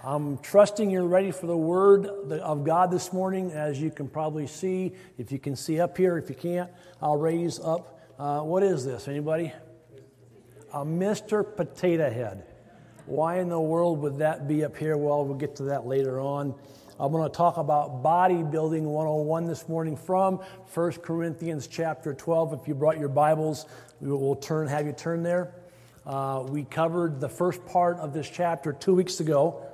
I'm trusting you're ready for the Word of God this morning. As you can probably see, if you can see up here, if you can't, I'll raise up. What is this? Anybody? A Mr. Potato Head. Why in the world would that be up here? Well, we'll get to that later on. I'm going to talk about bodybuilding 101 this morning from 1 Corinthians chapter 12. If you brought your Bibles, we will have you turn there. We covered the first part of this chapter 2 weeks ago.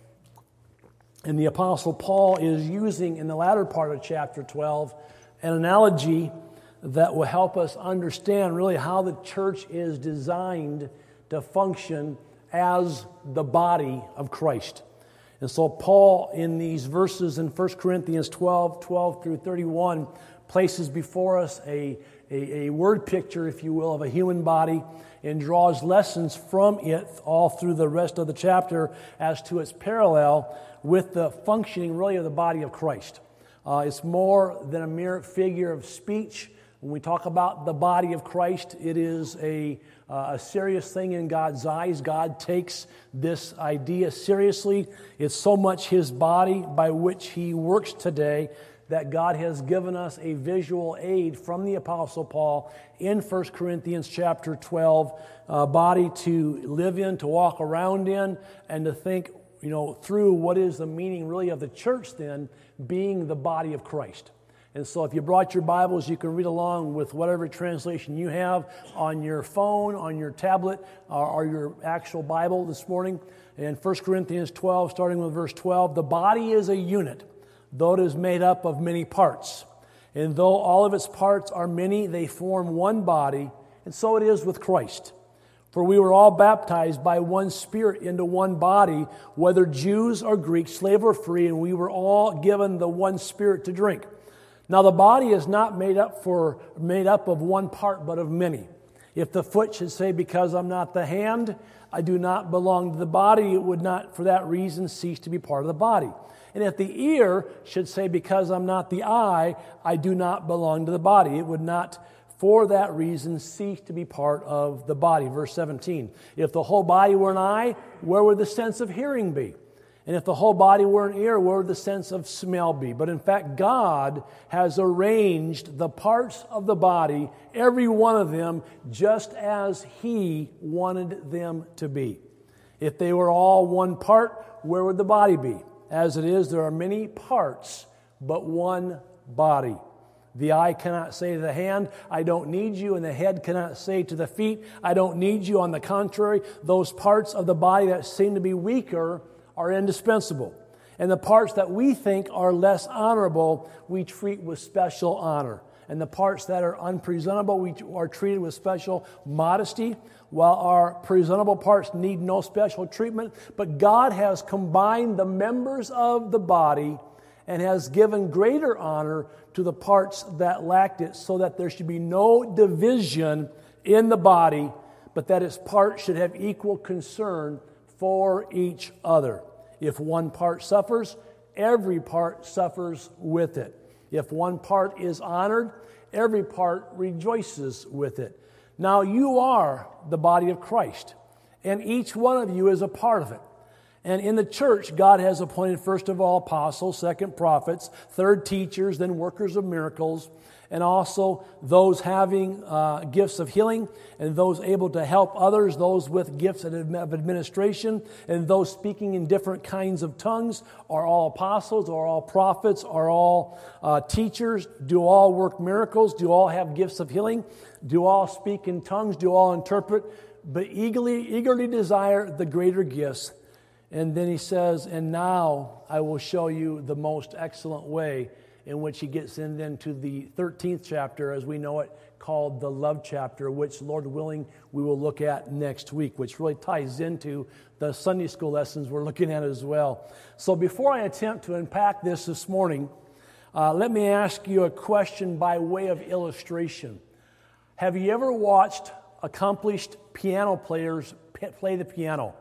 And the Apostle Paul is using, in the latter part of chapter 12, an analogy that will help us understand really how the church is designed to function as the body of Christ. And so Paul, in these verses in 1 Corinthians 12 through 31, places before us a word picture, if you will, of a human body and draws lessons from it all through the rest of the chapter as to its parallel with the functioning really of the body of Christ. It's more than a mere figure of speech. When we talk about the body of Christ, it is a serious thing in God's eyes. God takes this idea seriously. It's so much His body by which He works today that God has given us a visual aid from the Apostle Paul in 1 Corinthians chapter 12, body to live in, to walk around in, and to think, through what is the meaning really of the church then being the body of Christ. And so if you brought your Bibles, you can read along with whatever translation you have on your phone, on your tablet, or your actual Bible this morning. In 1 Corinthians 12, starting with verse 12, the body is a unit, though it is made up of many parts. And though all of its parts are many, they form one body, and so it is with Christ. For we were all baptized by one Spirit into one body, whether Jews or Greeks, slave or free, and we were all given the one Spirit to drink. Now the body is not made up of one part, but of many. If the foot should say, because I'm not the hand, I do not belong to the body, it would not for that reason cease to be part of the body. And if the ear should say, because I'm not the eye, I do not belong to the body, it would not for that reason cease to be part of the body. Verse 17, if the whole body were an eye, where would the sense of hearing be? And if the whole body were an ear, where would the sense of smell be? But in fact, God has arranged the parts of the body, every one of them, just as He wanted them to be. If they were all one part, where would the body be? As it is, there are many parts, but one body. The eye cannot say to the hand, I don't need you, and the head cannot say to the feet, I don't need you. On the contrary, those parts of the body that seem to be weaker are indispensable. And the parts that we think are less honorable, we treat with special honor. And the parts that are unpresentable, we are treated with special modesty, while our presentable parts need no special treatment. But God has combined the members of the body and has given greater honor to the parts that lacked it, so that there should be no division in the body, but that its parts should have equal concern for each other. If one part suffers, every part suffers with it. If one part is honored, every part rejoices with it. Now you are the body of Christ, and each one of you is a part of it. And in the church, God has appointed first of all apostles, second prophets, third teachers, then workers of miracles, and also those having gifts of healing, and those able to help others, those with gifts of administration, and those speaking in different kinds of tongues. Are all apostles, are all prophets, are all teachers? Do all work miracles? Do all have gifts of healing? Do all speak in tongues? Do all interpret? But eagerly desire the greater gifts. And then he says, and now I will show you the most excellent way, in which he gets into the 13th chapter, as we know it, called the love chapter, which, Lord willing, we will look at next week, which really ties into the Sunday school lessons we're looking at as well. So before I attempt to unpack this morning, let me ask you a question by way of illustration. Have you ever watched accomplished piano players play the piano?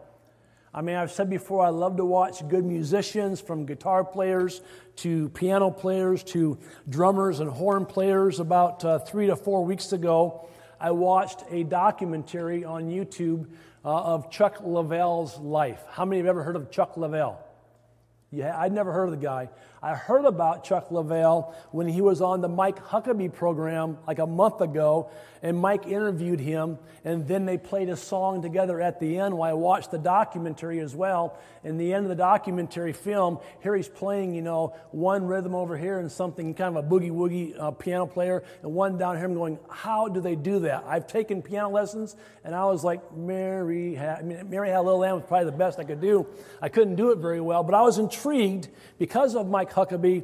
I mean, I've said before, I love to watch good musicians, from guitar players to piano players to drummers and horn players. About 3 to 4 weeks ago, I watched a documentary on YouTube of Chuck Leavell's life. How many have ever heard of Chuck Leavell? Yeah, I'd never heard of the guy. I heard about Chuck Leavell when he was on the Mike Huckabee program like a month ago, and Mike interviewed him, and then they played a song together at the end while I watched the documentary as well. In the end of the documentary film, here he's playing, one rhythm over here and something, kind of a boogie-woogie piano player, and one down here. I'm going, how do they do that? I've taken piano lessons, and I was like, Mary Had a Little Lamb was probably the best I could do. I couldn't do it very well, but I was intrigued because of Mike Huckabee,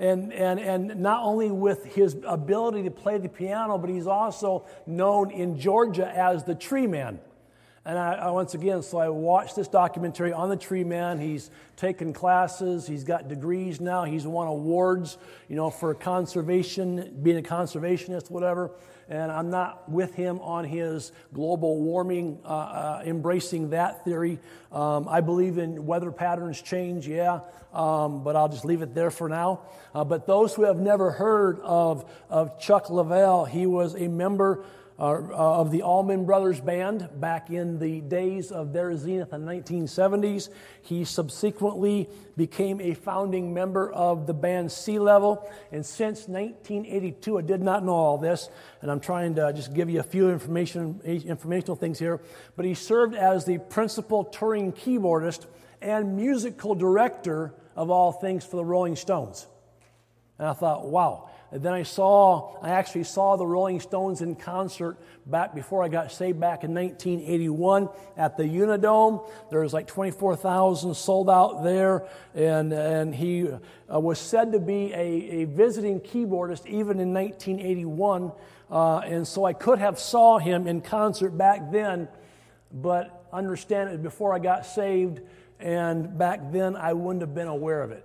and not only with his ability to play the piano, but he's also known in Georgia as the Tree Man. And I once again, so I watched this documentary on the Tree Man. He's taken classes. He's got degrees now. He's won awards, for conservation, being a conservationist, whatever. And I'm not with him on his global warming, embracing that theory. I believe in weather patterns change, but I'll just leave it there for now. But those who have never heard of Chuck Leavell, he was a member of the Allman Brothers Band back in the days of their zenith in the 1970s. He subsequently became a founding member of the band Sea Level, and since 1982, I did not know all this, and I'm trying to just give you a few informational things here, but he served as the principal touring keyboardist and musical director of all things for the Rolling Stones. And I thought, wow. And then I actually saw the Rolling Stones in concert back before I got saved back in 1981 at the Unidome. There was like 24,000 sold out there, and he was said to be a visiting keyboardist even in 1981, and so I could have saw him in concert back then, but understand it before I got saved, and back then I wouldn't have been aware of it.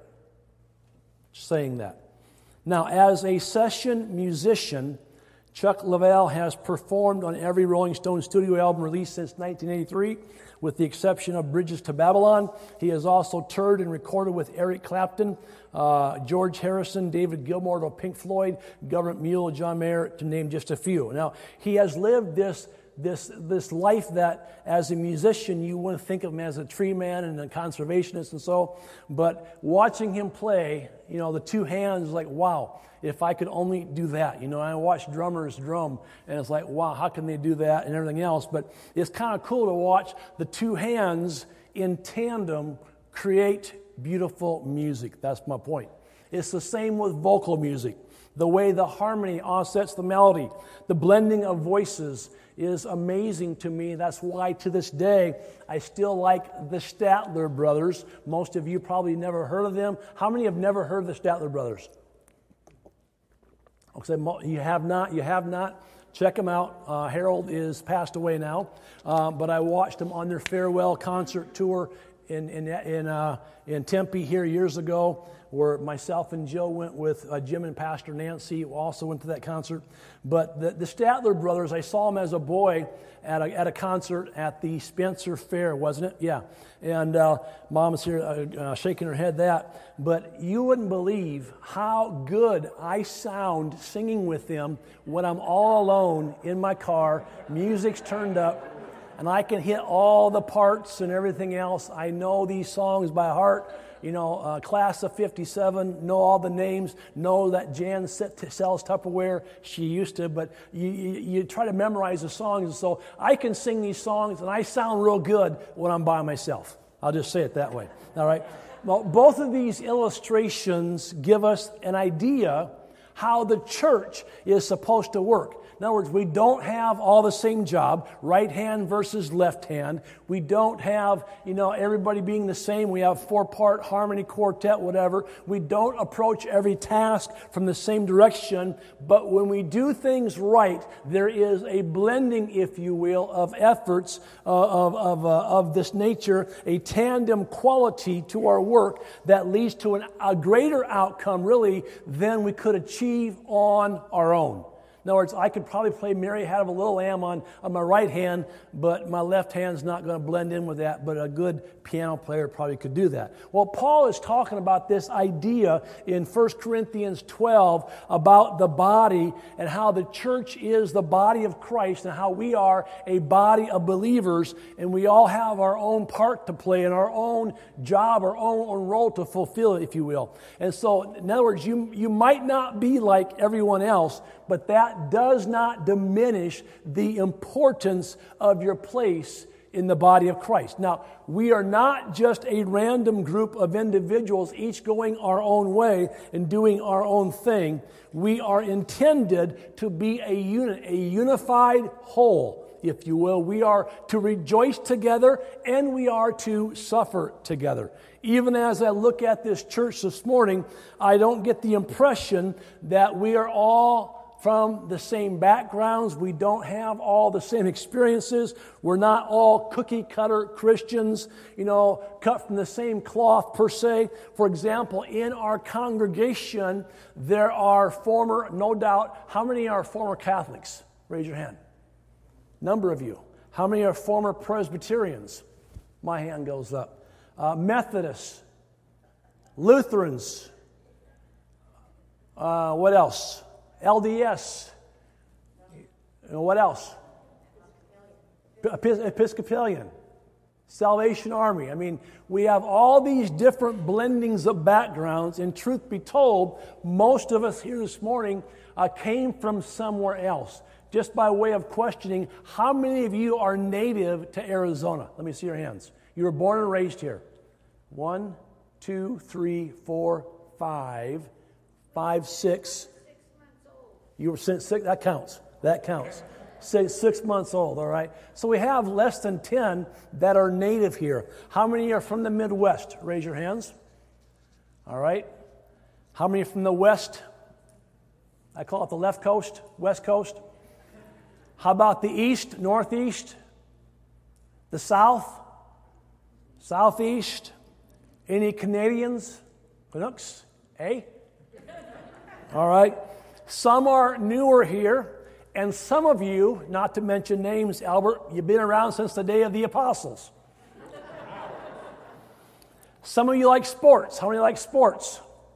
Just saying that. Now, as a session musician, Chuck Leavell has performed on every Rolling Stone studio album released since 1983, with the exception of Bridges to Babylon. He has also toured and recorded with Eric Clapton, George Harrison, David Gilmour of Pink Floyd, Government Mule, John Mayer, to name just a few. Now, he has lived this life that as a musician you wouldn't think of him as a tree man and a conservationist and so, but watching him play, the two hands, like, wow, if I could only do that. I watch drummers drum, and it's like, wow, how can they do that and everything else? But it's kind of cool to watch the two hands in tandem create beautiful music. That's my point. It's the same with vocal music. The way the harmony offsets the melody, the blending of voices is amazing to me. That's why to this day I still like the Statler Brothers. Most of you probably never heard of them. How many have never heard of the Statler Brothers? Okay, you have not. Check them out. Harold is passed away now, but I watched them on their farewell concert tour in Tempe here years ago, where myself and Joe went with Jim and Pastor Nancy, who also went to that concert. But the Statler Brothers, I saw them as a boy at a concert at the Spencer Fair, wasn't it? Yeah. And Mom's here shaking her head that. But you wouldn't believe how good I sound singing with them when I'm all alone in my car, music's turned up, and I can hit all the parts and everything else. I know these songs by heart. Class of 57, know all the names, know that Jan sells Tupperware. She used to, but you try to memorize the songs. And so I can sing these songs, and I sound real good when I'm by myself. I'll just say it that way. All right? Well, both of these illustrations give us an idea how the church is supposed to work. In other words, we don't have all the same job, right hand versus left hand. We don't have, everybody being the same. We have 4-part harmony quartet, whatever. We don't approach every task from the same direction. But when we do things right, there is a blending, if you will, of efforts of this nature, a tandem quality to our work that leads to a greater outcome, really, than we could achieve on our own. In other words, I could probably play Mary Had of a Little Lamb on my right hand, but my left hand's not going to blend in with that, but a good piano player probably could do that. Well, Paul is talking about this idea in 1 Corinthians 12 about the body and how the church is the body of Christ and how we are a body of believers, and we all have our own part to play and our own job, our own role to fulfill, if you will. And so, in other words, you might not be like everyone else, but that does not diminish the importance of your place in the body of Christ. Now, we are not just a random group of individuals, each going our own way and doing our own thing. We are intended to be a unit, a unified whole, if you will. We are to rejoice together and we are to suffer together. Even as I look at this church this morning, I don't get the impression that we are all from the same backgrounds. We don't have all the same experiences. We're not all cookie-cutter Christians, cut from the same cloth per se. For example, in our congregation, there are no doubt, how many are former Catholics? Raise your hand. Number of you. How many are former Presbyterians? My hand goes up. Methodists, Lutherans, what else? LDS, what else? Episcopalian, Salvation Army. I mean, we have all these different blendings of backgrounds, and truth be told, most of us here this morning came from somewhere else. Just by way of questioning, how many of you are native to Arizona? Let me see your hands. You were born and raised here. 1, 2, 3, 4, 5, 5, 6. You were since 6. That counts. That counts. 6 months old. All right. So we have less than 10 that are native here. How many are from the Midwest? Raise your hands. All right. How many are from the West? I call it the left coast, West Coast. How about the East, Northeast, the South, Southeast? Any Canadians? Canucks? Eh? All right. Some are newer here, and some of you, not to mention names, Albert, you've been around since the day of the apostles. Some of you like sports. How many like sports?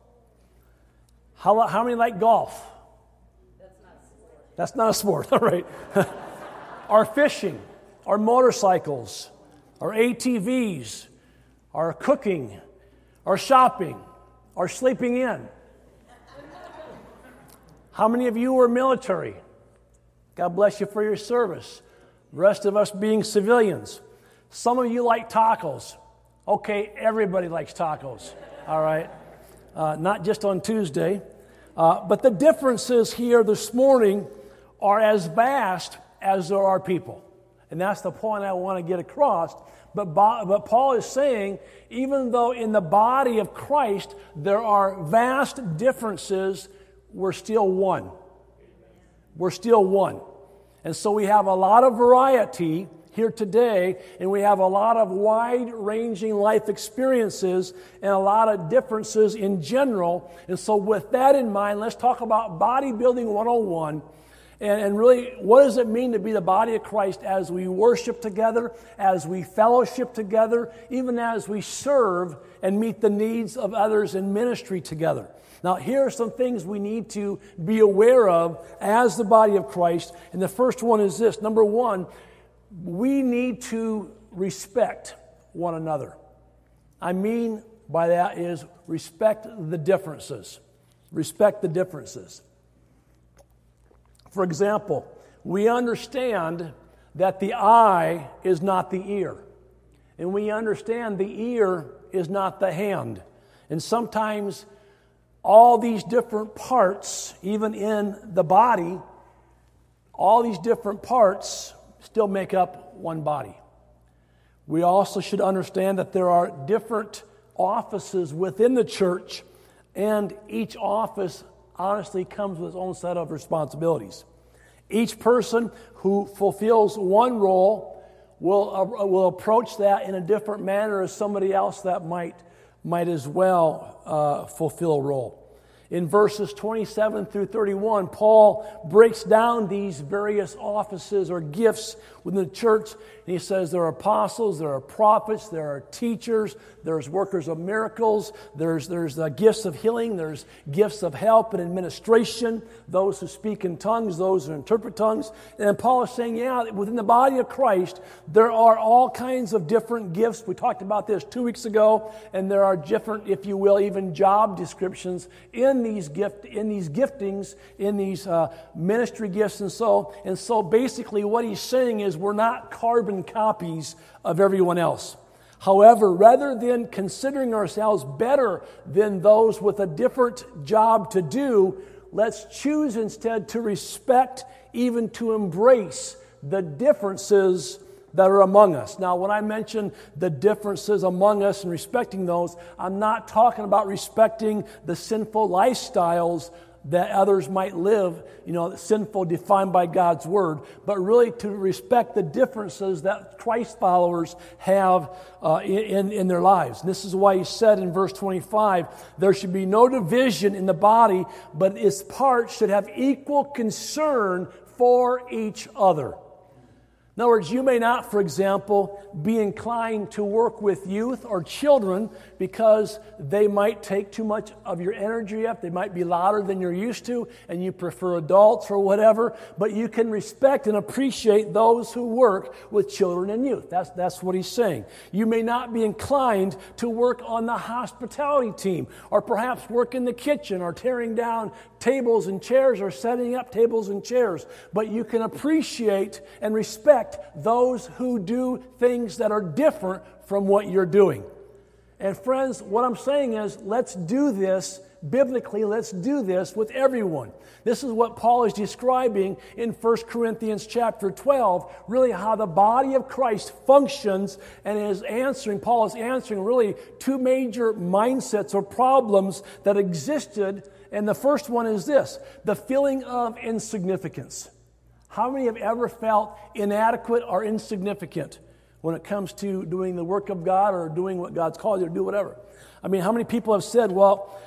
How many like golf? That's not a sport. All right. Our fishing, our motorcycles, our ATVs, our cooking, our shopping, our sleeping in. How many of you are military? God bless you for your service. The rest of us being civilians. Some of you like tacos. Okay, everybody likes tacos. All right. Not just on Tuesday. But the differences here this morning are as vast as there are people. And that's the point I want to get across. But Paul is saying, even though in the body of Christ there are vast differences, we're still one. We're still one. And so we have a lot of variety here today, and we have a lot of wide-ranging life experiences and a lot of differences in general. And so with that in mind, let's talk about Bodybuilding 101. And really, what does it mean to be the body of Christ as we worship together, as we fellowship together, even as we serve and meet the needs of others in ministry together? Now, here are some things we need to be aware of as the body of Christ. And the first one is this. Number one, we need to respect one another. I mean by that is respect the differences. Respect the differences. For example, we understand that the eye is not the ear. And we understand the ear is not the hand. And sometimes all these different parts, even in the body, all these different parts still make up one body. We also should understand that there are different offices within the church, and each office honestly comes with its own set of responsibilities. Each person who fulfills one role will approach that in a different manner as somebody else that might as well fulfill a role. In verses 27 through 31, Paul breaks down these various offices or gifts within the church. And he says there are apostles, there are prophets, there are teachers, there's workers of miracles, there's gifts of healing, there's gifts of help and administration, those who speak in tongues, those who interpret tongues. And Paul is saying, within the body of Christ, there are all kinds of different gifts. We talked about this 2 weeks ago, and there are different, if you will, even job descriptions in these giftings, in these ministry gifts, and so basically what he's saying is we're not carbon copies of everyone else. However, rather than considering ourselves better than those with a different job to do, let's choose instead to respect, even to embrace the differences that are among us. Now, when I mention the differences among us and respecting those, I'm not talking about respecting the sinful lifestyles that others might live, sinful defined by God's Word, but really to respect the differences that Christ followers have in their lives. And this is why he said in verse 25, there should be no division in the body, but its parts should have equal concern for each other. In other words, you may not, for example, be inclined to work with youth or children because they might take too much of your energy up. They might be louder than you're used to, and you prefer adults or whatever. But you can respect and appreciate those who work with children and youth. That's what he's saying. You may not be inclined to work on the hospitality team, or perhaps work in the kitchen, or tearing down tables and chairs, or setting up tables and chairs. But you can appreciate and respect those who do things that are different from what you're doing. And friends, what I'm saying is, let's do this biblically. Let's do this with everyone. This is what Paul is describing in 1 Corinthians chapter 12, really how the body of Christ functions, and Paul is answering really two major mindsets or problems that existed. And the first one is this: the feeling of insignificance. How many have ever felt inadequate or insignificant when it comes to doing the work of God or doing what God's called you to do, whatever? I mean, how many people have said, well,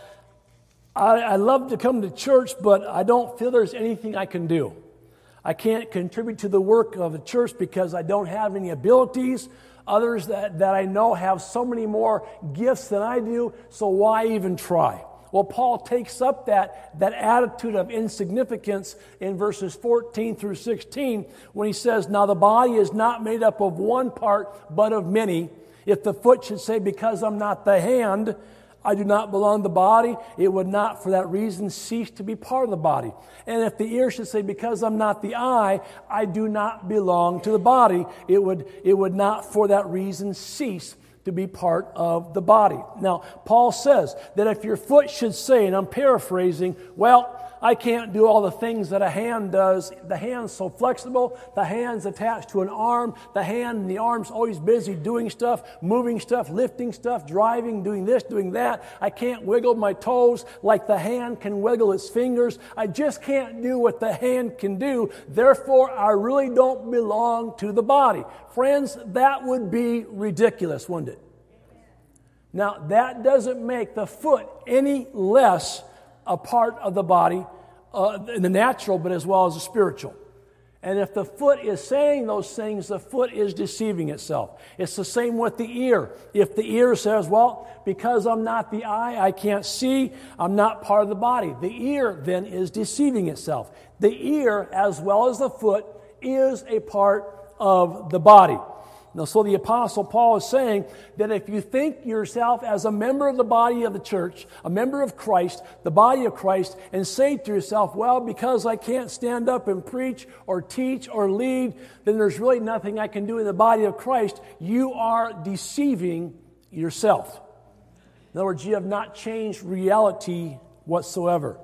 I love to come to church, but I don't feel there's anything I can do. I can't contribute to the work of the church because I don't have any abilities. Others that I know have so many more gifts than I do, so why even try? Well, Paul takes up that attitude of insignificance in verses 14 through 16 when he says, now the body is not made up of one part, but of many. If the foot should say, because I'm not the hand, I do not belong to the body, it would not for that reason cease to be part of the body. And if the ear should say, because I'm not the eye, I do not belong to the body, it would not for that reason cease to be part of the body. Now, Paul says that if your foot should say, and I'm paraphrasing, well, I can't do all the things that a hand does. The hand's so flexible. The hand's attached to an arm. The hand and the arm's always busy doing stuff, moving stuff, lifting stuff, driving, doing this, doing that. I can't wiggle my toes like the hand can wiggle its fingers. I just can't do what the hand can do. Therefore, I really don't belong to the body. Friends, that would be ridiculous, wouldn't it? Now, that doesn't make the foot any less a part of the body, in the natural, but as well as the spiritual. And if the foot is saying those things, the foot is deceiving itself. It's the same with the ear. If the ear says, well, because I'm not the eye, I can't see, I'm not part of the body. The ear then is deceiving itself. The ear, as well as the foot, is a part of the body. Now, so the Apostle Paul is saying that if you think yourself as a member of the body of the church, a member of Christ, the body of Christ, and say to yourself, well, because I can't stand up and preach or teach or lead, then there's really nothing I can do in the body of Christ, you are deceiving yourself. In other words, you have not changed reality whatsoever.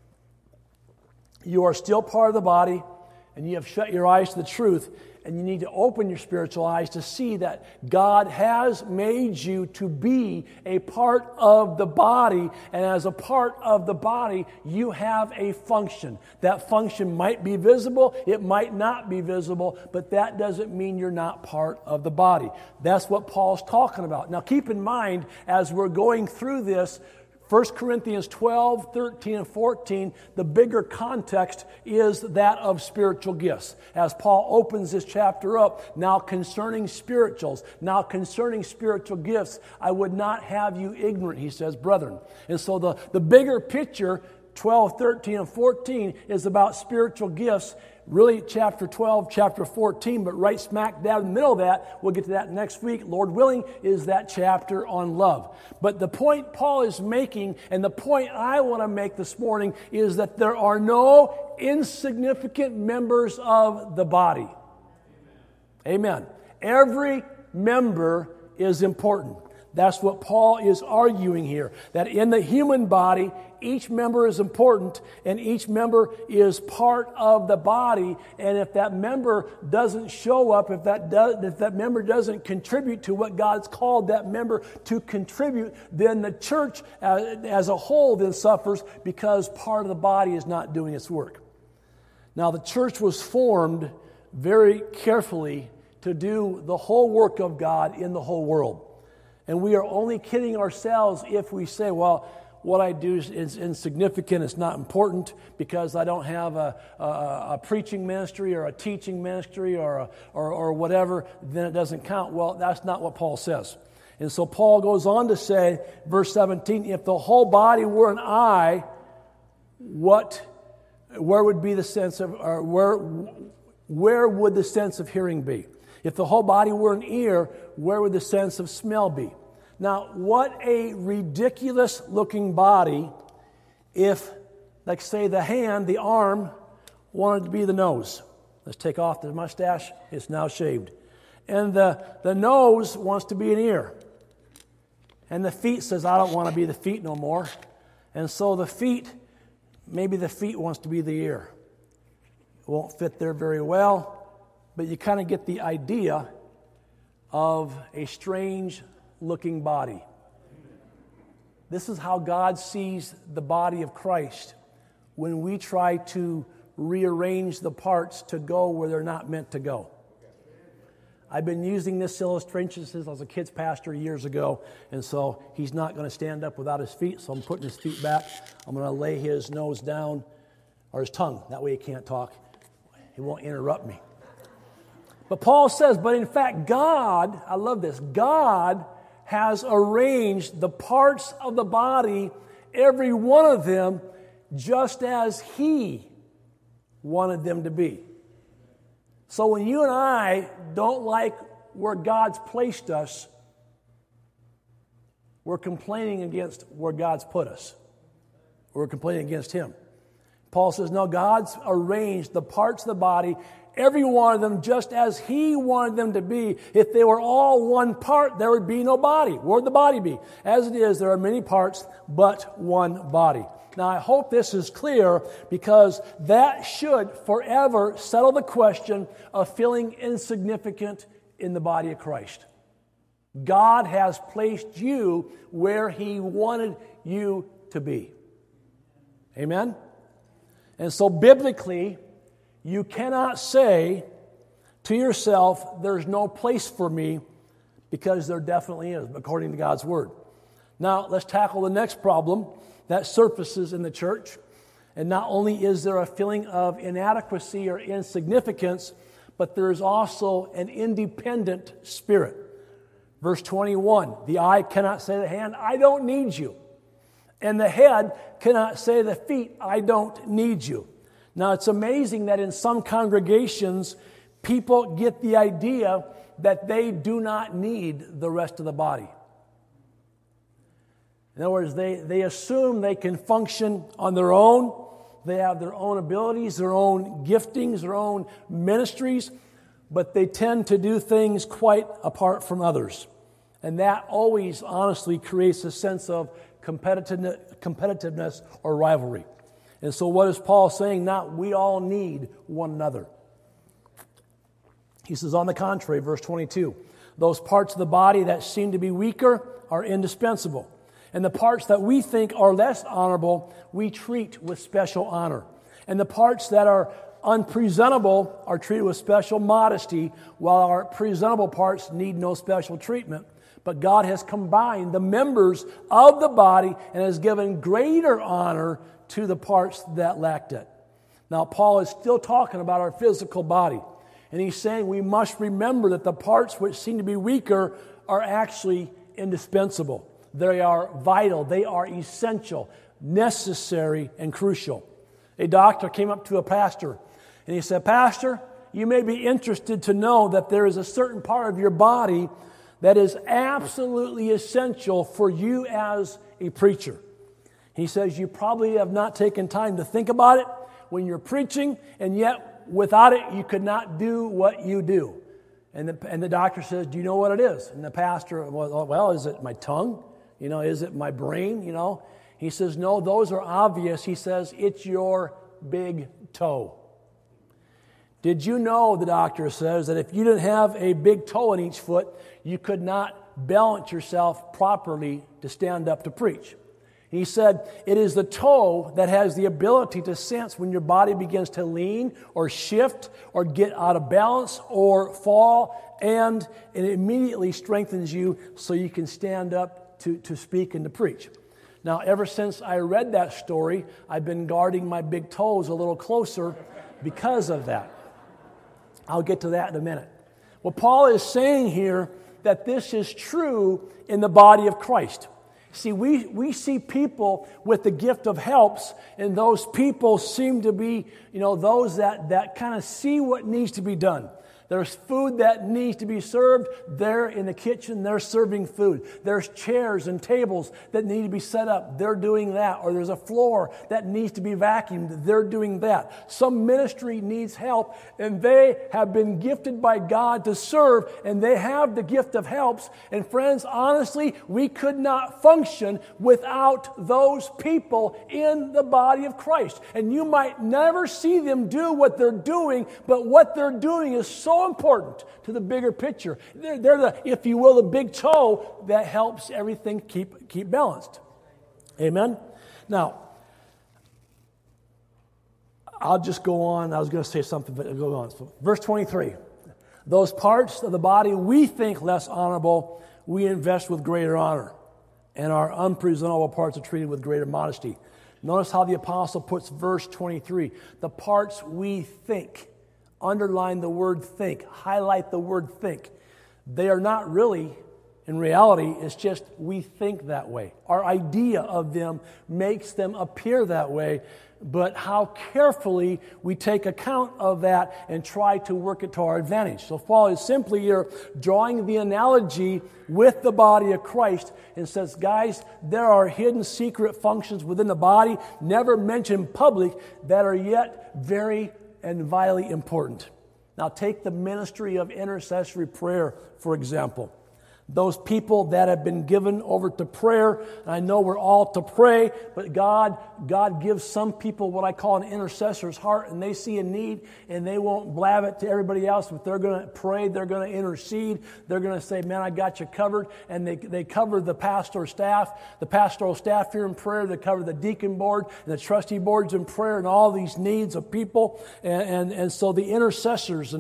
You are still part of the body, and you have shut your eyes to the truth. And you need to open your spiritual eyes to see that God has made you to be a part of the body. And as a part of the body, you have a function. That function might be visible, it might not be visible, but that doesn't mean you're not part of the body. That's what Paul's talking about. Now keep in mind, as we're going through this, 1 Corinthians 12, 13, and 14, the bigger context is that of spiritual gifts. As Paul opens this chapter up, now concerning spirituals, now concerning spiritual gifts, I would not have you ignorant, he says, brethren. And so the bigger picture, 12, 13, and 14, is about spiritual gifts. Really, chapter 12, chapter 14, but right smack dab in the middle of that, we'll get to that next week, Lord willing, is that chapter on love. But the point Paul is making, and the point I want to make this morning, is that there are no insignificant members of the body. Amen. Every member is important. That's what Paul is arguing here, that in the human body, each member is important and each member is part of the body. And if that member doesn't show up, if that member doesn't contribute to what God's called that member to contribute, then the church as a whole then suffers because part of the body is not doing its work. Now, the church was formed very carefully to do the whole work of God in the whole world. And we are only kidding ourselves if we say, well, what I do is insignificant, it's not important because I don't have a preaching ministry or a teaching ministry or whatever, then it doesn't count. Well, that's not what Paul says. And so Paul goes on to say, verse 17, if the whole body were an eye, where would be the sense of, or where would the sense of hearing be? If the whole body were an ear, where would the sense of smell be? Now, what a ridiculous-looking body if, like say, the hand, the arm, wanted to be the nose. Let's take off the mustache. It's now shaved. And the nose wants to be an ear. And the feet says, I don't want to be the feet no more. And so maybe the feet wants to be the ear. It won't fit there very well. But you kind of get the idea of a strange-looking body. This is how God sees the body of Christ when we try to rearrange the parts to go where they're not meant to go. I've been using this illustration since I was a kids pastor years ago, and so he's not going to stand up without his feet, so I'm putting his feet back. I'm going to lay his nose down, or his tongue. That way he can't talk. He won't interrupt me. But Paul says, but in fact, God, I love this, God has arranged the parts of the body, every one of them, just as He wanted them to be. So when you and I don't like where God's placed us, we're complaining against where God's put us. We're complaining against Him. Paul says, no, God's arranged the parts of the body, every one of them, just as He wanted them to be. If they were all one part, there would be no body. Where would the body be? As it is, there are many parts, but one body. Now, I hope this is clear because that should forever settle the question of feeling insignificant in the body of Christ. God has placed you where He wanted you to be. Amen? And so biblically, you cannot say to yourself, there's no place for me, because there definitely is, according to God's Word. Now, let's tackle the next problem that surfaces in the church. And not only is there a feeling of inadequacy or insignificance, but there's also an independent spirit. Verse 21, the eye cannot say to the hand, I don't need you. And the head cannot say to the feet, I don't need you. Now, it's amazing that in some congregations, people get the idea that they do not need the rest of the body. In other words, they assume they can function on their own. They have their own abilities, their own giftings, their own ministries, but they tend to do things quite apart from others. And that always honestly creates a sense of competitiveness or rivalry. And so what is Paul saying? Not we all need one another. He says, on the contrary, verse 22, those parts of the body that seem to be weaker are indispensable. And the parts that we think are less honorable, we treat with special honor. And the parts that are unpresentable are treated with special modesty, while our presentable parts need no special treatment. But God has combined the members of the body and has given greater honor to the parts that lacked it. Now, Paul is still talking about our physical body. And he's saying we must remember that the parts which seem to be weaker are actually indispensable. They are vital. They are essential, necessary, and crucial. A doctor came up to a pastor and he said, "Pastor, you may be interested to know that there is a certain part of your body that is absolutely essential for you as a preacher." He says, "You probably have not taken time to think about it when you're preaching, and yet without it you could not do what you do." And the doctor says, "Do you know what it is?" And the pastor, well, is it my tongue? Is it my brain? He says, "No, those are obvious." He says, "It's your big toe." Did you know, the doctor says, that if you didn't have a big toe in each foot, you could not balance yourself properly to stand up to preach? He said, it is the toe that has the ability to sense when your body begins to lean or shift or get out of balance or fall, and it immediately strengthens you so you can stand up to speak and to preach. Now, ever since I read that story, I've been guarding my big toes a little closer because of that. I'll get to that in a minute. Well, Paul is saying here that this is true in the body of Christ. See, we see people with the gift of helps, and those people seem to be, those that kind of see what needs to be done. There's food that needs to be served. They're in the kitchen. They're serving food. There's chairs and tables that need to be set up. They're doing that. Or there's a floor that needs to be vacuumed. They're doing that. Some ministry needs help, and they have been gifted by God to serve, and they have the gift of helps. And friends, honestly, we could not function without those people in the body of Christ. And you might never see them do what they're doing, but what they're doing is so important to the bigger picture. They're the, if you will, the big toe that helps everything keep balanced. Amen? Now, I'll just go on. I was going to say something, but I'll go on. So, verse 23. Those parts of the body we think less honorable, we invest with greater honor, and our unpresentable parts are treated with greater modesty. Notice how the apostle puts verse 23. The parts we think. Underline the word think. Highlight the word think. They are not really, in reality, it's just we think that way. Our idea of them makes them appear that way, but how carefully we take account of that and try to work it to our advantage. So Paul is simply here drawing the analogy with the body of Christ and says, guys, there are hidden secret functions within the body, never mentioned in public, that are yet very and vitally important. Now take the ministry of intercessory prayer, for example. Those people that have been given over to prayer, and I know we're all to pray, but God gives some people what I call an intercessor's heart, and they see a need, and they won't blab it to everybody else, but they're going to pray, they're going to intercede, they're going to say, man, I got you covered, and they cover the pastoral staff here in prayer, they cover the deacon board, and the trustee boards in prayer, and all these needs of people, and so the intercessors,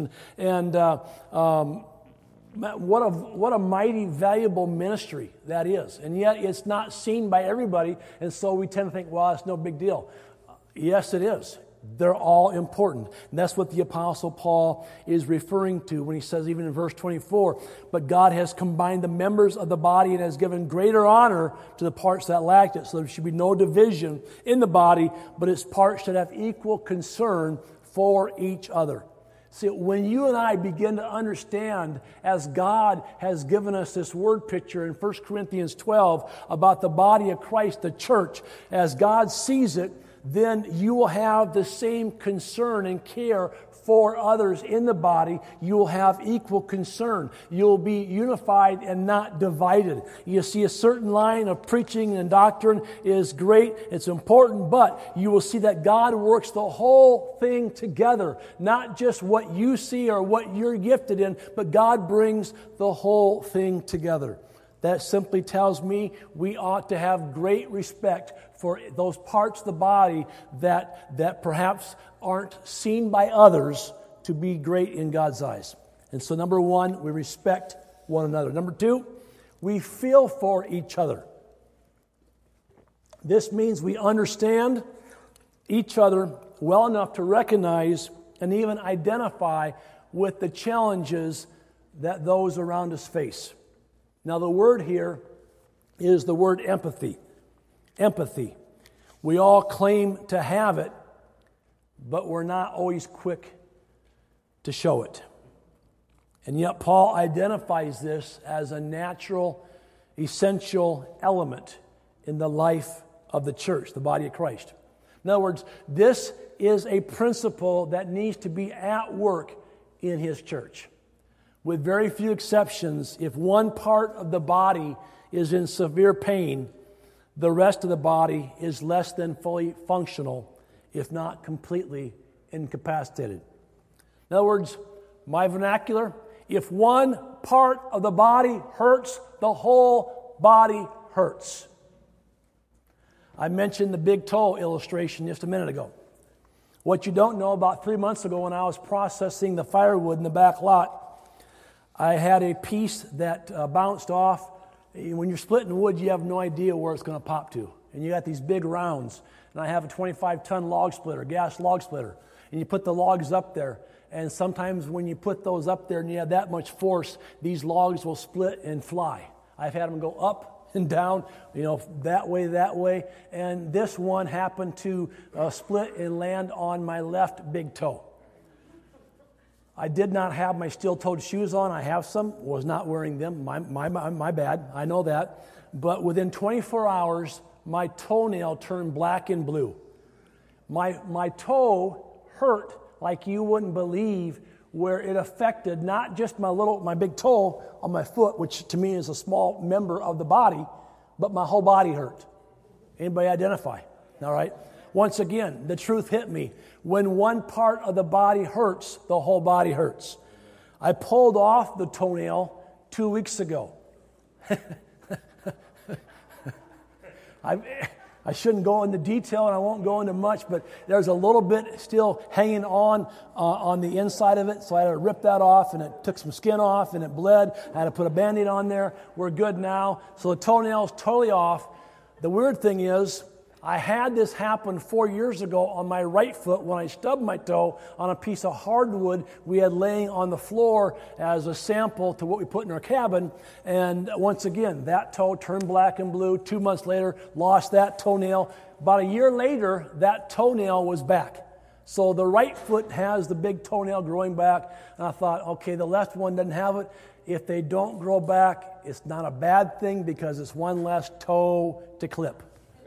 what a mighty, valuable ministry that is. And yet it's not seen by everybody, and so we tend to think, well, it's no big deal. Yes, it is. They're all important. And that's what the Apostle Paul is referring to when he says, even in verse 24, but God has combined the members of the body and has given greater honor to the parts that lacked it. So there should be no division in the body, but its parts should have equal concern for each other. See, when you and I begin to understand, as God has given us this word picture in 1 Corinthians 12 about the body of Christ, the church, as God sees it, then you will have the same concern and care for others in the body. You will have equal concern. You'll be unified and not divided. You see, a certain line of preaching and doctrine is great. It's important, but you will see that God works the whole thing together. Not just what you see or what you're gifted in, but God brings the whole thing together. That simply tells me we ought to have great respect for those parts of the body that perhaps aren't seen by others to be great in God's eyes. And so number one, we respect one another. Number two, We feel for each other. This means we understand each other well enough to recognize and even identify with the challenges that those around us face. Now, the word here is the word empathy. Empathy. We all claim to have it, but we're not always quick to show it. And yet Paul identifies this as a natural, essential element in the life of the church, the body of Christ. In other words, this is a principle that needs to be at work in his church. With very few exceptions, if one part of the body is in severe pain, the rest of the body is less than fully functional, if not completely incapacitated. In other words, my vernacular, if one part of the body hurts, the whole body hurts. I mentioned the big toe illustration just a minute ago. What you don't know, about 3 months ago when I was processing the firewood in the back lot, I had a piece that bounced off. When you're splitting wood, you have no idea where it's going to pop to. And you got these big rounds. And I have a 25-ton log splitter, gas log splitter. And you put the logs up there. And sometimes when you put those up there and you have that much force, these logs will split and fly. I've had them go up and down, that way. And this one happened to split and land on my left big toe. I did not have my steel-toed shoes on. I have some, was not wearing them. My bad, I know that. But within 24 hours, my toenail turned black and blue. My toe hurt like you wouldn't believe, where it affected not just my big toe on my foot, which to me is a small member of the body, but my whole body hurt. Anybody identify? All right. Once again, the truth hit me. When one part of the body hurts, the whole body hurts. I pulled off the toenail 2 weeks ago. I shouldn't go into detail, and I won't go into much, but there's a little bit still hanging on the inside of it, so I had to rip that off, and it took some skin off, and it bled. I had to put a Band-Aid on there. We're good now. So the toenail's totally off. The weird thing is, I had this happen 4 years ago on my right foot when I stubbed my toe on a piece of hardwood we had laying on the floor as a sample to what we put in our cabin. And once again, that toe turned black and blue. 2 months later, lost that toenail. About a year later, that toenail was back. So the right foot has the big toenail growing back. And I thought, okay, the left one doesn't have it. If they don't grow back, it's not a bad thing because it's one less toe to clip.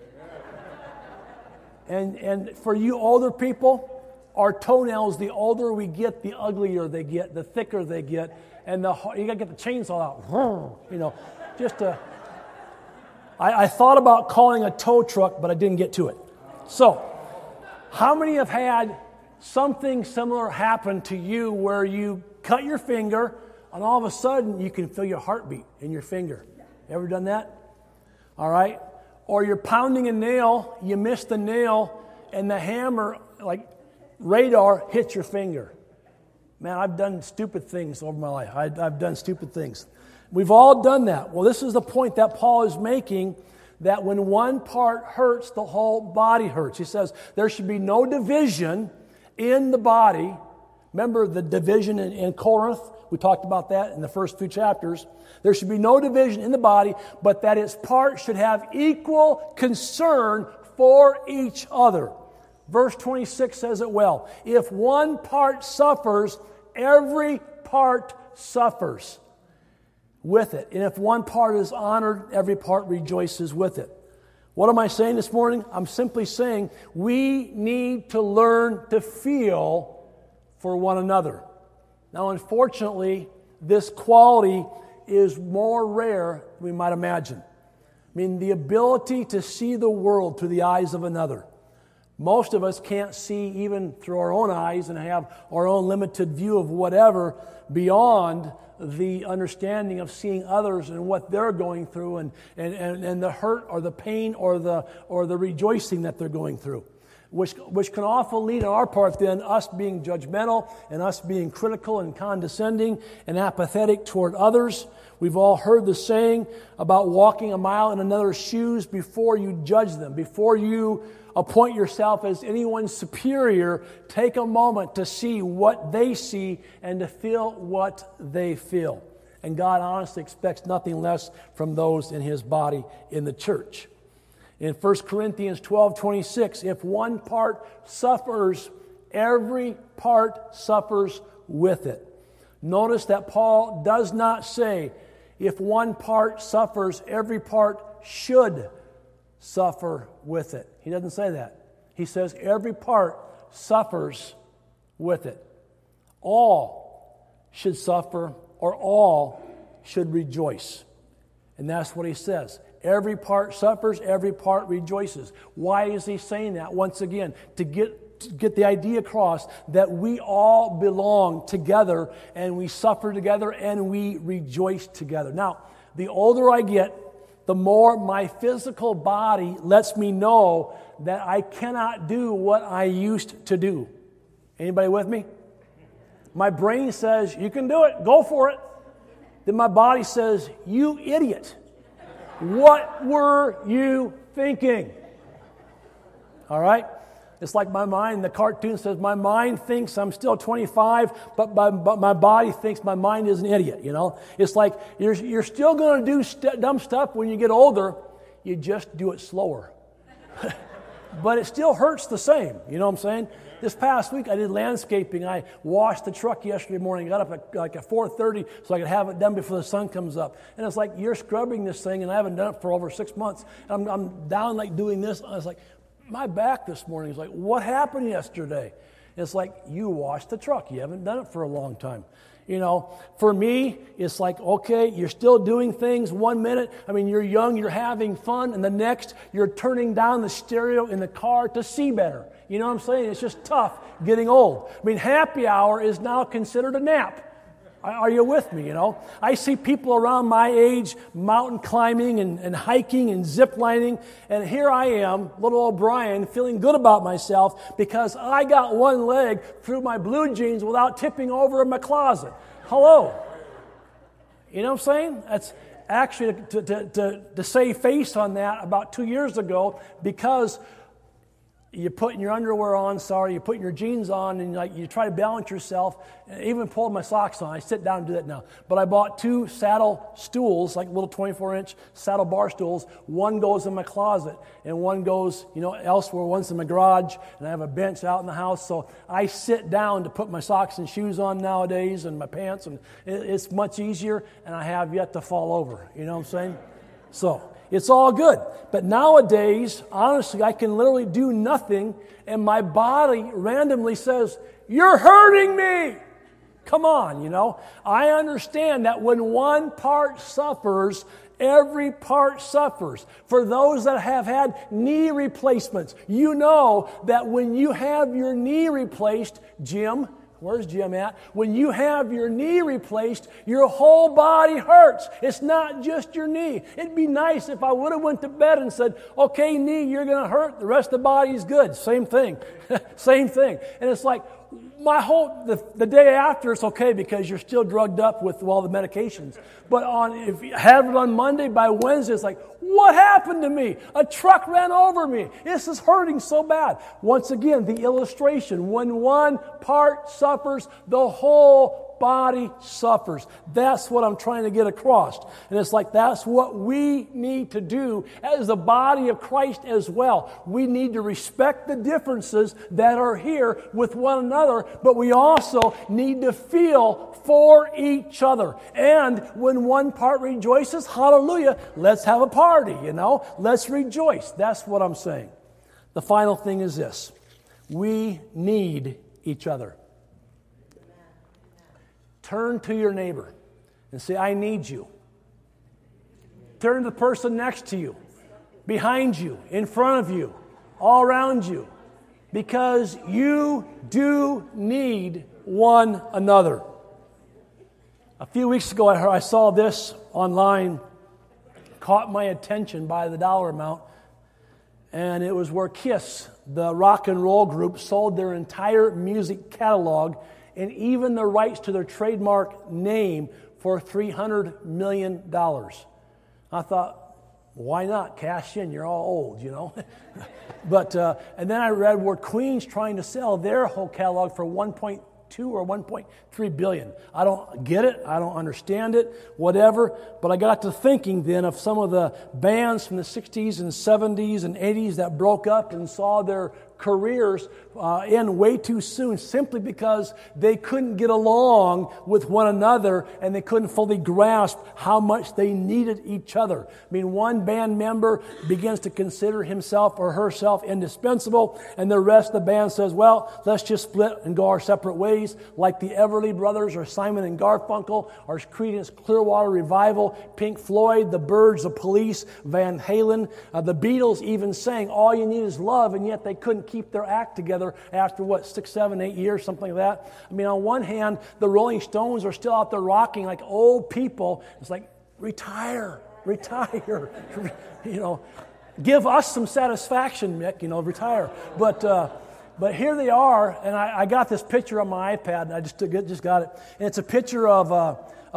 And for you older people, our toenails, the older we get, the uglier they get, the thicker they get, and you got to get the chainsaw out. I thought about calling a tow truck, but I didn't get to it. So, how many have had something similar happen to you where you cut your finger, and all of a sudden you can feel your heartbeat in your finger? Ever done that? All right. Or you're pounding a nail, you miss the nail, and the hammer, like radar, hits your finger. Man, I've done stupid things over my life. I've done stupid things. We've all done that. Well, this is the point that Paul is making, that when one part hurts, the whole body hurts. He says there should be no division in the body. Remember the division in Corinth? We talked about that in the first few chapters. There should be no division in the body, but that its parts should have equal concern for each other. Verse 26 says it well. If one part suffers, every part suffers with it. And if one part is honored, every part rejoices with it. What am I saying this morning? I'm simply saying we need to learn to feel for one another. Now, unfortunately, this quality is more rare than we might imagine. I mean, the ability to see the world through the eyes of another. Most of us can't see even through our own eyes and have our own limited view of whatever beyond the understanding of seeing others and what they're going through and the hurt or the pain or the rejoicing that they're going through. which can often lead on our part then us being judgmental and us being critical and condescending and apathetic toward others. We've all heard the saying about walking a mile in another's shoes before you judge them. Before you appoint yourself as anyone's superior, take a moment to see what they see and to feel what they feel. And God honestly expects nothing less from those in His body in the church. In 1 Corinthians 12:26, if one part suffers, every part suffers with it. Notice that Paul does not say, if one part suffers, every part should suffer with it. He doesn't say that. He says every part suffers with it. All should suffer, or all should rejoice. And that's what he says. Every part suffers, every part rejoices. Why is he saying that? Once again, to get the idea across that we all belong together and we suffer together and we rejoice together. Now, the older I get, the more my physical body lets me know that I cannot do what I used to do. Anybody with me? My brain says, you can do it, go for it. Then my body says, you idiot. What were you thinking? All right? It's like my mind, the cartoon says, my mind thinks I'm still 25, but my body thinks my mind is an idiot, you know? It's like you're still going to do dumb stuff when you get older. You just do it slower. But it still hurts the same, you know what I'm saying? This past week I did landscaping. I washed the truck yesterday morning. Got up at 4:30 so I could have it done before the sun comes up. And it's like, you're scrubbing this thing, and I haven't done it for over 6 months. And I'm down like doing this. And I was like, my back this morning is like, what happened yesterday? And it's like, you washed the truck. You haven't done it for a long time. You know, for me, it's like, okay, you're still doing things 1 minute. I mean, you're young, you're having fun, and the next, you're turning down the stereo in the car to see better. You know what I'm saying? It's just tough getting old. I mean, happy hour is now considered a nap. Are you with me, you know? I see people around my age mountain climbing and hiking and zip lining, and here I am, little old Brian, feeling good about myself because I got one leg through my blue jeans without tipping over in my closet. Hello. You know what I'm saying? That's actually to save face on that about 2 years ago, because you're putting your underwear on, you're putting your jeans on, and like you try to balance yourself. And even pulling my socks on. I sit down and do that now. But I bought 2 saddle stools, like little 24-inch saddle bar stools. One goes in my closet, and one goes, elsewhere. One's in my garage, and I have a bench out in the house. So I sit down to put my socks and shoes on nowadays, and my pants, and it's much easier. And I have yet to fall over. You know what I'm saying? So it's all good. But nowadays, honestly, I can literally do nothing, and my body randomly says, you're hurting me. Come on, I understand that when one part suffers, every part suffers. For those that have had knee replacements, you know that when you have your knee replaced, Jim, where's Jim at? When you have your knee replaced, your whole body hurts. It's not just your knee. It'd be nice if I would have went to bed and said, okay, knee, you're going to hurt. The rest of the body is good. Same thing. Same thing. And it's like, the day after, it's okay because you're still drugged up with all the medications. But if you have it on Monday, by Wednesday, it's like, what happened to me? A truck ran over me. This is hurting so bad. Once again, the illustration. When one part suffers, the whole body suffers. That's what I'm trying to get across. And it's like that's what we need to do as the body of Christ as well. We need to respect the differences that are here with one another, but we also need to feel for each other. And when one part rejoices, hallelujah, let's have a party, Let's rejoice. That's what I'm saying. The final thing is this. We need each other. Turn to your neighbor and say, I need you. Turn to the person next to you, behind you, in front of you, all around you, because you do need one another. A few weeks ago, I saw this online, caught my attention by the dollar amount. And it was where Kiss, the rock and roll group, sold their entire music catalog and even the rights to their trademark name for $300 million. I thought, why not? Cash in, you're all old, you know. But and then I read where Queen's trying to sell their whole catalog for 1.2 or 1.3 billion. I don't get it. I don't understand it, whatever. But I got to thinking then of some of the bands from the 60s and 70s and 80s that broke up and saw their careers end way too soon simply because they couldn't get along with one another and they couldn't fully grasp how much they needed each other. I mean, one band member begins to consider himself or herself indispensable, and the rest of the band says, well, let's just split and go our separate ways, like the Everly Brothers or Simon and Garfunkel or Creedence Clearwater Revival, Pink Floyd, the Byrds, the Police, Van Halen. The Beatles even sang, all you need is love, and yet they couldn't keep their act together after, 6, 7, 8 years, something like that. I mean, on one hand, the Rolling Stones are still out there rocking like old people. It's like, retire, give us some satisfaction, Mick, retire. But here they are, and I got this picture on my iPad, and I just got it. And it's a picture of,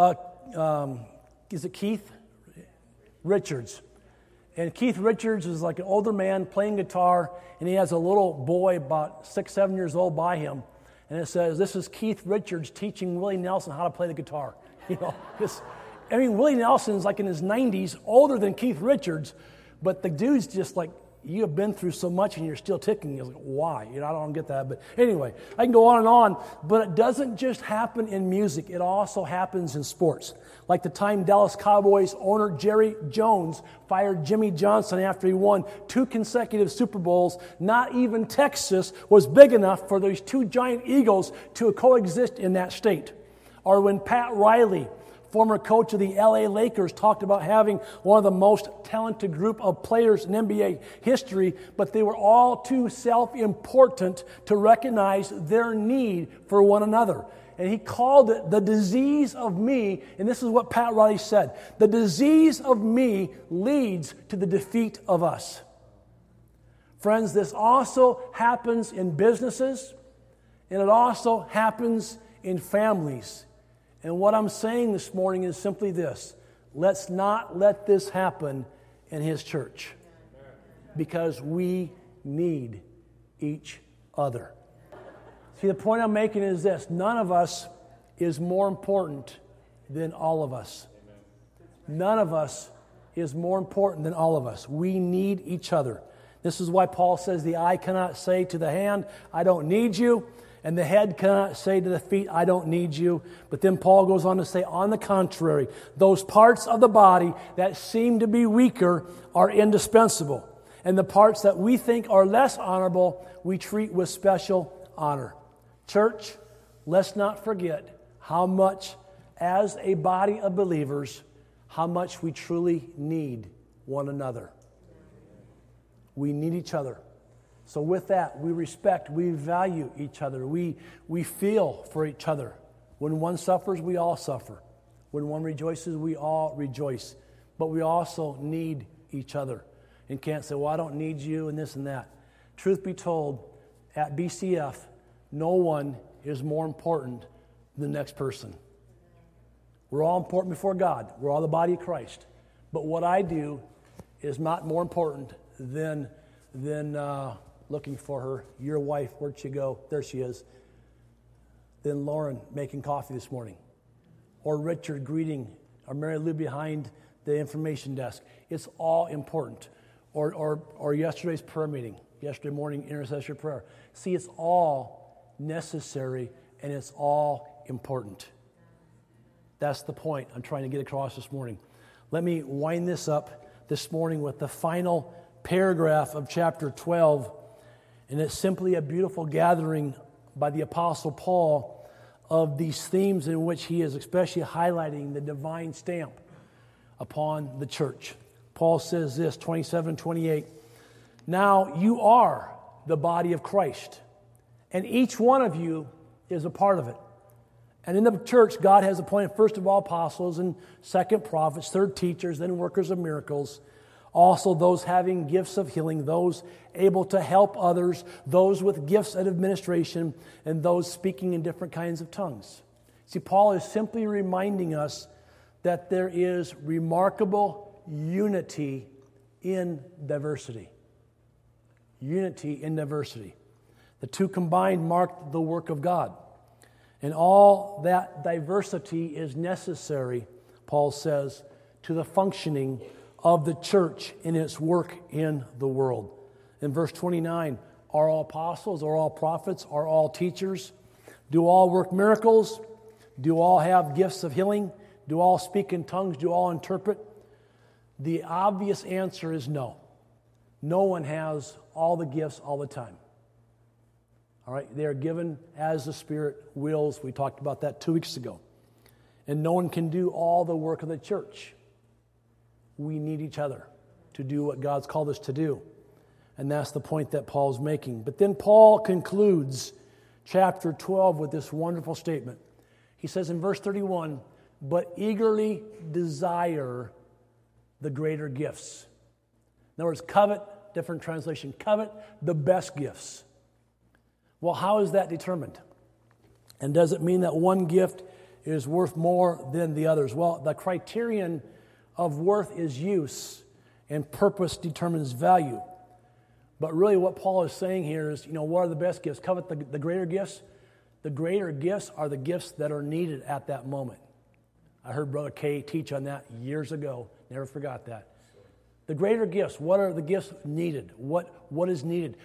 is it Keith Richards? And Keith Richards is like an older man playing guitar, and he has a little boy about 6, 7 years old by him. And it says, this is Keith Richards teaching Willie Nelson how to play the guitar. Willie Nelson's like in his 90s, older than Keith Richards, but the dude's just like, you have been through so much and you're still ticking. You're like, why? I don't get that. But anyway, I can go on and on. But it doesn't just happen in music. It also happens in sports. Like the time Dallas Cowboys owner Jerry Jones fired Jimmy Johnson after he won 2 consecutive Super Bowls. Not even Texas was big enough for these 2 giant egos to coexist in that state. Or when Pat Riley, former coach of the LA Lakers, talked about having one of the most talented group of players in NBA history, but they were all too self-important to recognize their need for one another. And he called it the disease of me, and this is what Pat Riley said: the disease of me leads to the defeat of us. Friends, this also happens in businesses, and it also happens in families. And what I'm saying this morning is simply this: let's not let this happen in His church, because we need each other. See, the point I'm making is this: none of us is more important than all of us. None of us is more important than all of us. We need each other. This is why Paul says the eye cannot say to the hand, I don't need you. And the head cannot say to the feet, I don't need you. But then Paul goes on to say, on the contrary, those parts of the body that seem to be weaker are indispensable. And the parts that we think are less honorable, we treat with special honor. Church, let's not forget how much, as a body of believers, how much we truly need one another. We need each other. So with that, we respect, we value each other. We feel for each other. When one suffers, we all suffer. When one rejoices, we all rejoice. But we also need each other. And can't say, well, I don't need you and this and that. Truth be told, at BCF, no one is more important than the next person. We're all important before God. We're all the body of Christ. But what I do is not more important than looking for her, your wife, where'd she go? There she is. Then Lauren making coffee this morning. Or Richard greeting, or Mary Lou behind the information desk. It's all important. Or yesterday's prayer meeting, yesterday morning intercessory prayer. See, it's all necessary and it's all important. That's the point I'm trying to get across this morning. Let me wind this up this morning with the final paragraph of chapter 12. And it's simply a beautiful gathering by the Apostle Paul of these themes in which he is especially highlighting the divine stamp upon the church. Paul says this, 27, 28. Now you are the body of Christ, and each one of you is a part of it. And in the church, God has appointed first of all apostles, and second prophets, third teachers, then workers of miracles, Also those having gifts of healing, those able to help others, those with gifts of administration, and those speaking in different kinds of tongues. See, Paul is simply reminding us that there is remarkable unity in diversity. Unity in diversity. The two combined mark the work of God. And all that diversity is necessary, Paul says, to the functioning of the church in its work in the world. In verse 29, are all apostles, are all prophets, are all teachers? Do all work miracles? Do all have gifts of healing? Do all speak in tongues? Do all interpret? The obvious answer is no. No one has all the gifts all the time. All right, they are given as the Spirit wills. We talked about that 2 weeks ago. And no one can do all the work of the church. We need each other to do what God's called us to do. And that's the point that Paul's making. But then Paul concludes chapter 12 with this wonderful statement. He says in verse 31, but eagerly desire the greater gifts. In other words, covet, different translation, covet the best gifts. Well, how is that determined? And does it mean that one gift is worth more than the others? Well, the criterion of worth is use, and purpose determines value. But really what Paul is saying here is, what are the best gifts? Covet the greater gifts. The greater gifts are the gifts that are needed at that moment. I heard Brother Kay teach on that years ago. Never forgot that. The greater gifts, what are the gifts needed? What is needed?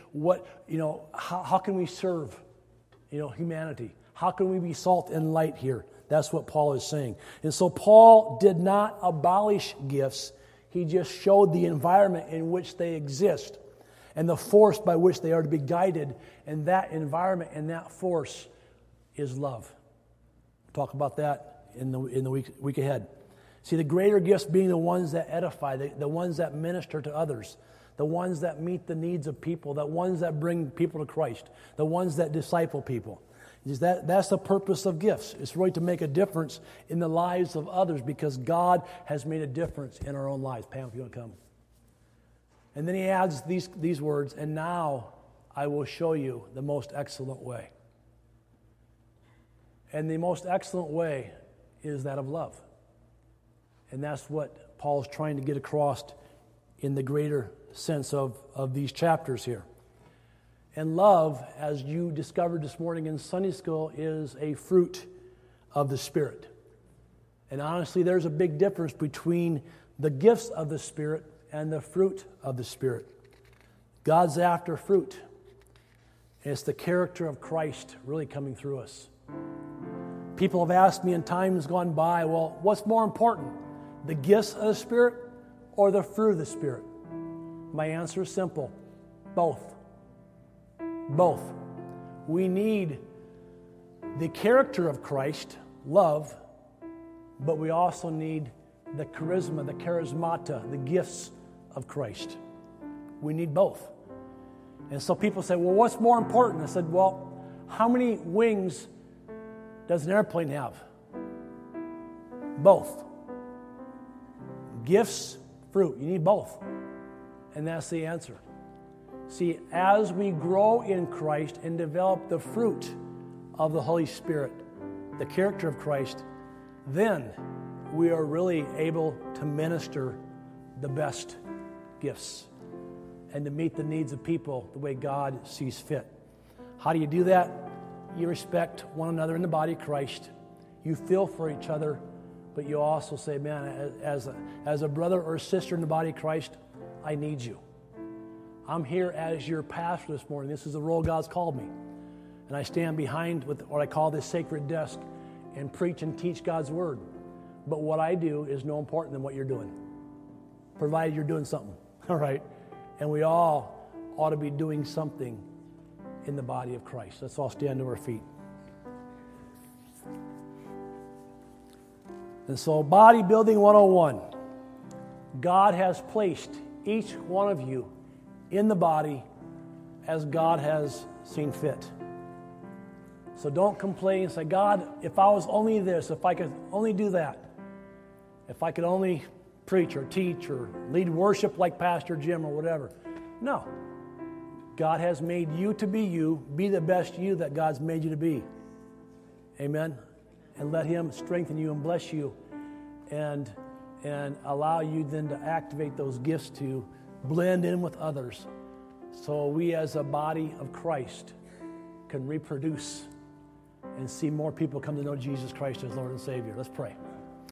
How can we serve, humanity? How can we be salt and light here? That's what Paul is saying. And so Paul did not abolish gifts. He just showed the environment in which they exist and the force by which they are to be guided. And that environment and that force is love. We'll talk about that in the week ahead. See, the greater gifts being the ones that edify, the ones that minister to others, the ones that meet the needs of people, the ones that bring people to Christ, the ones that disciple people. That's the purpose of gifts. It's really to make a difference in the lives of others because God has made a difference in our own lives. Pam, if you want to come. And then he adds these words, and now I will show you the most excellent way. And the most excellent way is that of love. And that's what Paul's trying to get across in the greater sense of these chapters here. And love, as you discovered this morning in Sunday school, is a fruit of the Spirit. And honestly, there's a big difference between the gifts of the Spirit and the fruit of the Spirit. God's after fruit. And it's the character of Christ really coming through us. People have asked me in times gone by, well, what's more important, the gifts of the Spirit or the fruit of the Spirit? My answer is simple, both. Both. We need the character of Christ, love, but we also need the charisma, the charismata, the gifts of Christ. We need both. And so people say, well, what's more important? I said, well, how many wings does an airplane have? Both. Gifts, fruit. You need both. And that's the answer. See, as we grow in Christ and develop the fruit of the Holy Spirit, the character of Christ, then we are really able to minister the best gifts and to meet the needs of people the way God sees fit. How do you do that? You respect one another in the body of Christ. You feel for each other, but you also say, man, as a brother or sister in the body of Christ, I need you. I'm here as your pastor this morning. This is the role God's called me. And I stand behind with what I call this sacred desk and preach and teach God's word. But what I do is no important than what you're doing, provided you're doing something, all right? And we all ought to be doing something in the body of Christ. Let's all stand to our feet. And so, Bodybuilding 101. God has placed each one of you in the body as God has seen fit. So don't complain and say, God, if I was only this, if I could only do that, if I could only preach or teach or lead worship like Pastor Jim or whatever. No. God has made you to be you. Be the best you that God's made you to be. Amen. And let Him strengthen you and bless you and allow you then to activate those gifts to blend in with others so we as a body of Christ can reproduce and see more people come to know Jesus Christ as Lord and Savior. Let's pray.